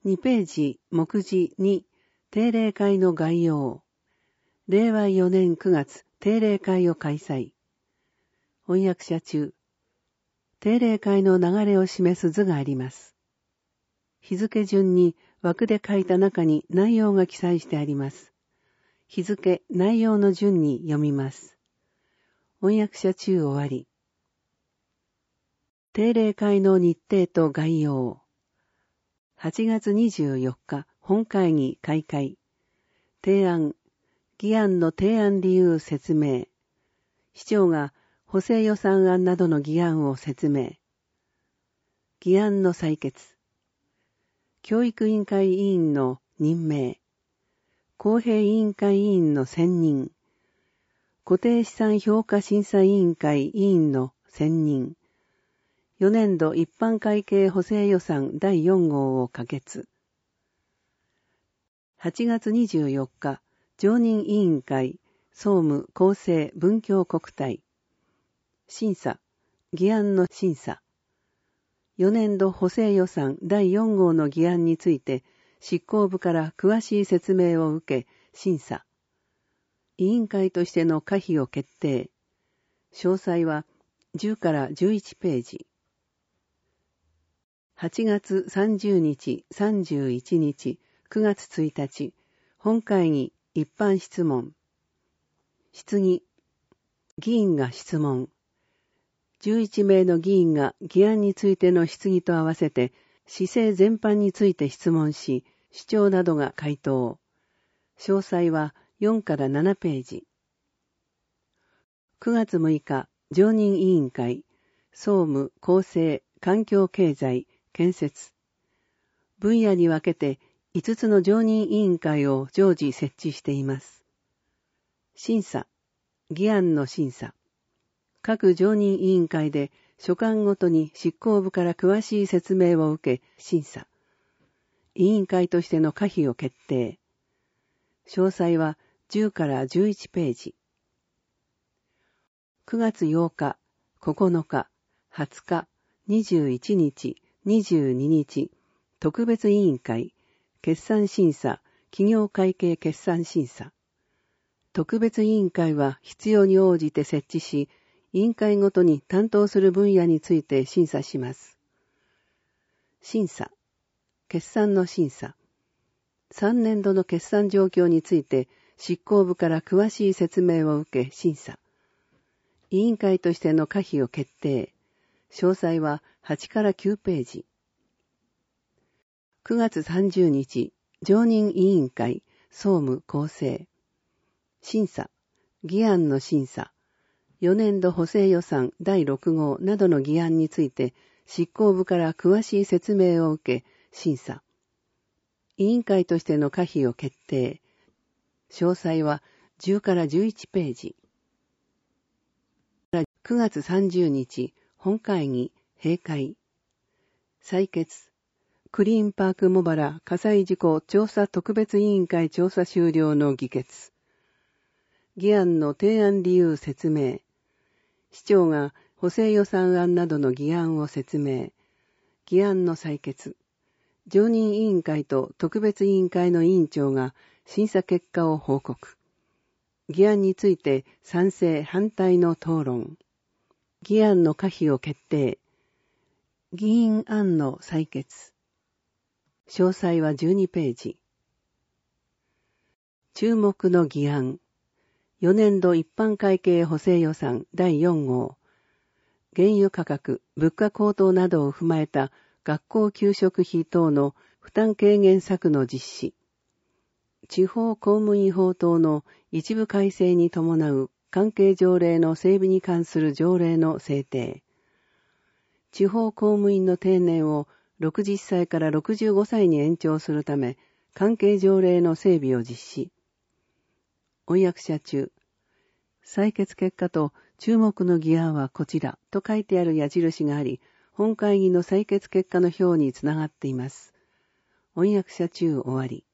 2ページ、目次2、定例会の概要。令和4年9月、定例会を開催。翻訳者中。定例会の流れを示す図があります。日付順に枠で書いた中に内容が記載してあります。日付、内容の順に読みます。翻訳者中終わり。定例会の日程と概要。8月24日、本会議開会。提案、議案の提案理由説明。市長が補正予算案などの議案を説明。議案の採決。教育委員会委員の任命。公平委員会委員の選任。固定資産評価審査委員会委員の選任。4年度一般会計補正予算第4号を可決。8月24日、常任委員会、総務、構成、文教国体。審査、議案の審査。4年度補正予算第4号の議案について、執行部から詳しい説明を受け、審査。委員会としての可否を決定。詳細は10から11ページ。8月30日、31日、9月1日、本会議一般質問。質疑。議員が質問。11名の議員が議案についての質疑と合わせて、市政全般について質問し、主張などが回答。詳細は4から7ページ。9月6日、常任委員会、総務、構成、環境経済、建設。分野に分けて5つの常任委員会を常時設置しています。審査、議案の審査。各常任委員会で所管ごとに執行部から詳しい説明を受け、審査。委員会としての可否を決定。詳細は10から11ページ。9月8日、9日、20日、21日、22日、特別委員会、決算審査、企業会計決算審査。特別委員会は必要に応じて設置し、委員会ごとに担当する分野について審査します。審査、決算の審査。3年度の決算状況について執行部から詳しい説明を受け審査。委員会としての可否を決定。詳細は8から9ページ。9月30日、常任委員会、総務構成。審査、議案の審査。4年度補正予算第6号などの議案について執行部から詳しい説明を受け審査。委員会としての可否を決定。詳細は10から11ページ。9月30日、本会議、閉会。採決。クリーンパーク茂原火災事故調査特別委員会調査終了の議決。議案の提案理由説明。市長が補正予算案などの議案を説明。議案の採決。常任委員会と特別委員会の委員長が審査結果を報告。議案について賛成反対の討論。議案の可否を決定。議員案の採決。詳細は12ページ。注目の議案。4年度一般会計補正予算第4号。原油価格、物価高騰などを踏まえた学校給食費等の負担軽減策の実施。地方公務員法等の一部改正に伴う関係条例の整備に関する条例の制定。地方公務員の定年を60歳から65歳に延長するため、関係条例の整備を実施。翻訳者中。採決結果と注目の議案はこちらと書いてある矢印があり、本会議の採決結果の表につながっています。翻訳者中終わり。